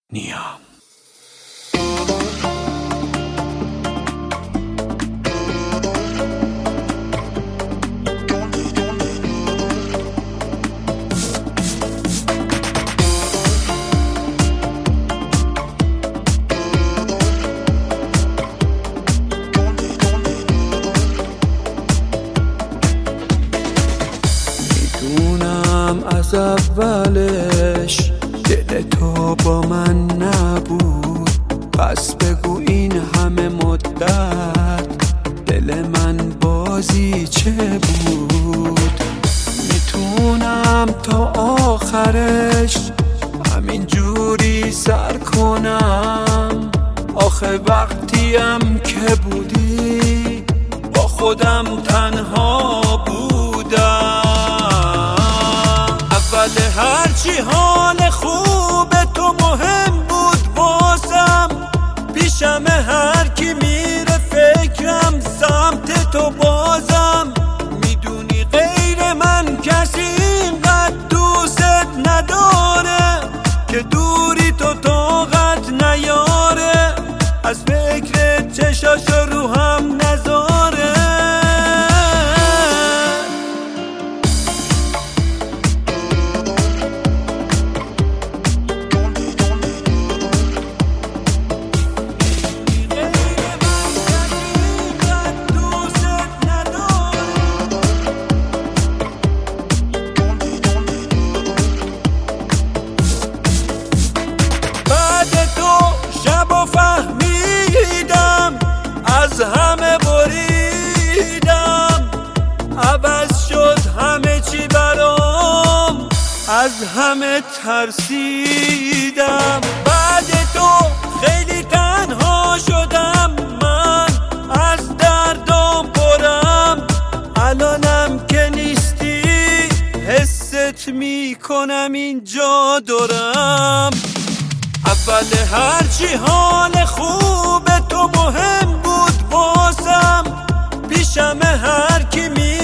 نیام. میدونم از اولش دل تو با من نبود، پس بگو این همه مدت دل من بازی چه بود. میتونم تا آخرش همین جوری سر کنم، آخه وقتیم که بودی با خودم تنها بودم. اول هرچی حال خوب تو مهم بود واسم، پیشم هر کی میره فکرم سمت تو بازم. میدونی غیر من کسی اینقدر دوست نداره که دوری تو طاقت نیاره، از فکر چشاش رو هم نذاره. فهمیدم از همه بریدم، عوض شد همه چی برام، از همه ترسیدم. بعد تو خیلی تنها شدم، من از دردم پرم، الانم که نیستی حست میکنم اینجا دورم. اول هرچی حال خوب تو مهم بود واسم، پیشم هر کی